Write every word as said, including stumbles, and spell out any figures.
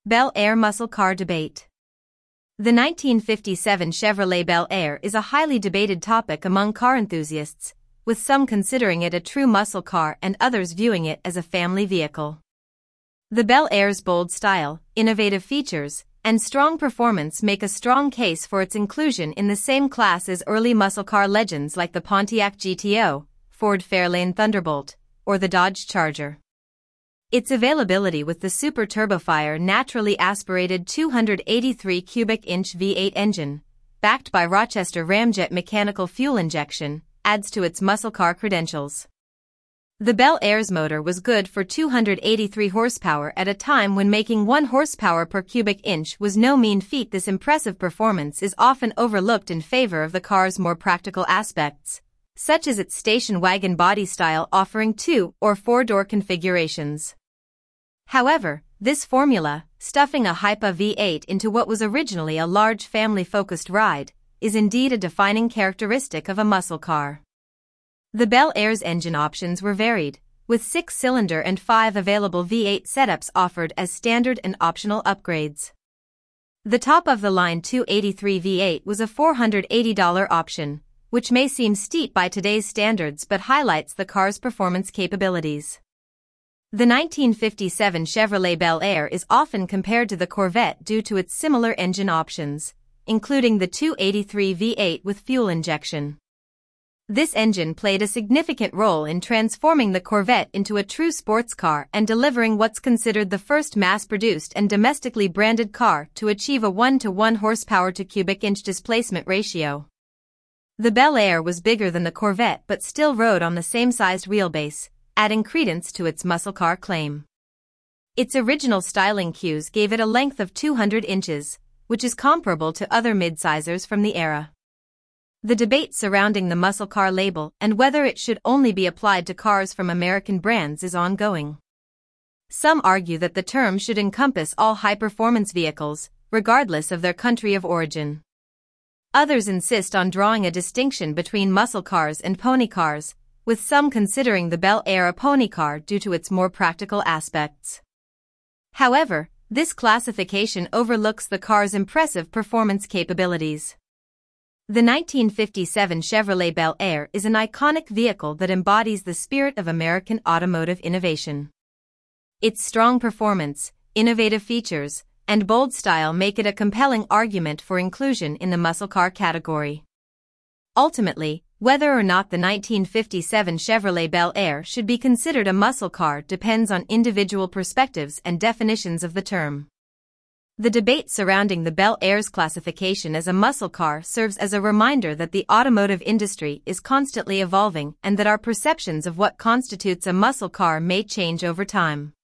Bel Air muscle car debate. The nineteen fifty-seven Chevrolet Bel Air is a highly debated topic among car enthusiasts, with some considering it a true muscle car and others viewing it as a family vehicle. The Bel Air's bold style, innovative features, and strong performance make a strong case for its inclusion in the same class as early muscle car legends like the Pontiac G T O, Ford Fairlane Thunderbolt, or the Dodge Charger. Its availability with the Super Turbofire naturally aspirated two hundred eighty-three cubic inch V eight engine, backed by Rochester Ramjet mechanical fuel injection, adds to its muscle car credentials. The Bel Air's motor was good for two hundred eighty-three horsepower at a time when making one horsepower per cubic inch was no mean feat. This impressive performance is often overlooked in favor of the car's more practical aspects, such as its station wagon body style offering two or four-door configurations. However, this formula, stuffing a Hypa V eight into what was originally a large family-focused ride, is indeed a defining characteristic of a muscle car. The Bel Air's engine options were varied, with six-cylinder and five available V eight setups offered as standard and optional upgrades. The top-of-the-line two eighty-three V eight was a four hundred eighty dollars option, which may seem steep by today's standards but highlights the car's performance capabilities. The nineteen fifty-seven Chevrolet Bel Air is often compared to the Corvette due to its similar engine options, including the two eighty-three V eight with fuel injection. This engine played a significant role in transforming the Corvette into a true sports car and delivering what's considered the first mass-produced and domestically branded car to achieve a one to one horsepower to cubic inch displacement ratio. The Bel Air was bigger than the Corvette but still rode on the same sized wheelbase, adding credence to its muscle car claim. Its original styling cues gave it a length of two hundred inches, which is comparable to other mid-sizers from the era. The debate surrounding the muscle car label and whether it should only be applied to cars from American brands is ongoing. Some argue that the term should encompass all high-performance vehicles, regardless of their country of origin. Others insist on drawing a distinction between muscle cars and pony cars, with some considering the Bel Air a pony car due to its more practical aspects. However, this classification overlooks the car's impressive performance capabilities. The nineteen fifty-seven Chevrolet Bel Air is an iconic vehicle that embodies the spirit of American automotive innovation. Its strong performance, innovative features, and bold style make it a compelling argument for inclusion in the muscle car category. Ultimately, whether or not the nineteen fifty-seven Chevrolet Bel Air should be considered a muscle car depends on individual perspectives and definitions of the term. The debate surrounding the Bel Air's classification as a muscle car serves as a reminder that the automotive industry is constantly evolving and that our perceptions of what constitutes a muscle car may change over time.